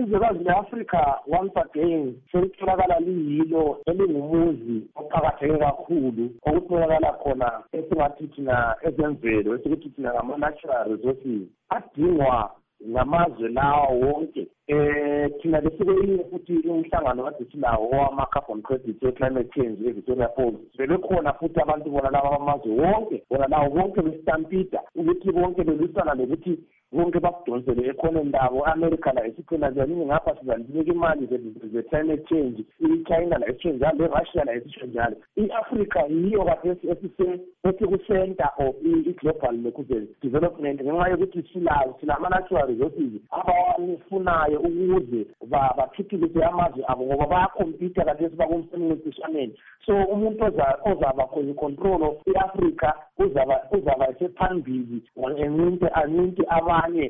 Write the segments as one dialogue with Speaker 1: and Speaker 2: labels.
Speaker 1: izwekazi le-Afrika once again selitholakala liyilo elingumuzi oqakatheke kakhulu okutholakala khona esingathi thina ezemvelo esikuthi thina ngama-natural resources adingwa ngamazwe lawo wonke. Thina lesibeyile futhi umhlangano kade sinawo owama-carbon credits we-climate change e-Victoria Falls. Bebekhona futhi abantu bona laba bamazwe wonke, bona lawo bonke besitampida ukuthi bonke belisana nokuthi bonke bakudonsele economy labo. America la esikhona nje ngapha sizalinika imali ze-climate change, i-China la esitsho njalo, i-Russia la esitsho njalo. I-Africa yiyo kade esiku-center of i-global development ngenxa yokuthi silama-natural resources abawafunayo ukuze bathuthukise amazwe abo ngoba bayakhompyutha kade bakumsebencishaneni. So umuntu ozaba khona icontrol i-Africa uzaba esephambili aninte abanye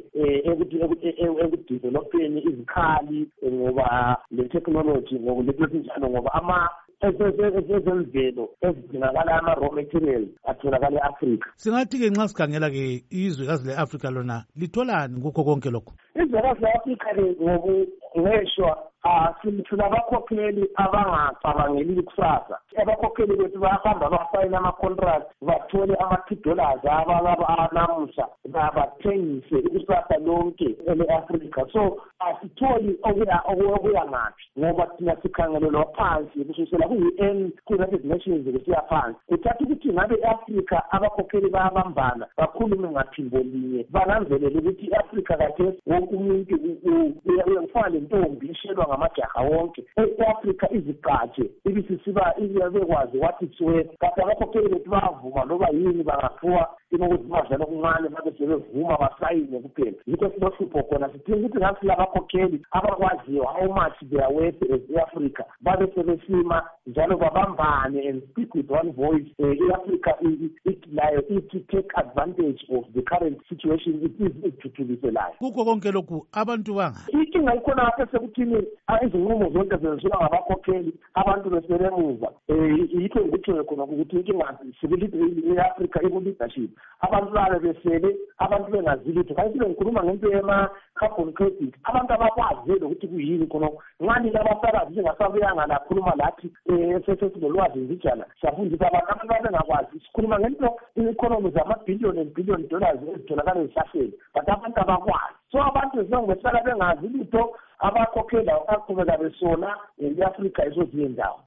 Speaker 1: ekudevelopeni izikhali ngoba le-technology ngoba ngoba ezemvelo ezidingakala ama-raw materials atholakala e-Afrika.
Speaker 2: Singathi-ke nxa sikhangela-ke izwekazi le-Afrika lona litholani kukho konke lokho?
Speaker 1: Izwekazi le-Afrika ngeshwa silithula abakhokheli abangacabangeli kusasa. Abakhokheli bethu bayahamba basayina ama-contract bathole ama-$2 abanamuhla bathengise ikusasa lonke ele-Afrika. So asitholi okuya ngaphi ngoba thina sikhangelelwa phansi kusukela ku-UN ku-United Nations kusiya phansi. Kuthatha ukuthi ngabe e-Afrika abakhokheli bayabambana bakhulume ngaphimbo linye bananzelele ukuthi i-Afrika kade wonke umuntu ufana lentombi ishelwa ngamajaha wonke. E-Afrika izigqaje ibekwazi wathi thiwe kade abakhokheli bethu bayavuma noba yini bangaphuwa inokuthi badlala okuncane babe sebevuma basayine kuphela. Yikho silohlupho khona sidinga ukuthi ngathi labakhokheli abakwaziyo how much they are worth as e-Africa babe sebesima njalo babambane and speak with one voice. I-Africa ithi take advantage of the current situation ithuthukiselayo.
Speaker 2: Kukho konke lokhu abantu banga
Speaker 1: inkinga ikhona lapha sekuthini izinqumo zonke zenziwa ngabakhokheli abantu besebemuva. Yikho ngikuthi khona ukuthi inkinga i-Africa iku-leadership. Abantu babe besele abantu bengazi lutho. Kanti ngikhuluma ngento yema-carbon credit. Abantu abakwazile ukuthi kuyini khona ngani labasakazi njengasabuyanga lakhuluma lathi sesinolwazi njijana siyafundisa abantu abangakwazi. Sikhuluma ngento i-economy zama-billion and billion dollars ezitholakala ezihlahleni but abantu abakwazi. So abantu besala bengazi lutho abakhokhela baqhubeka besona i-Afrika ezozinye indawo.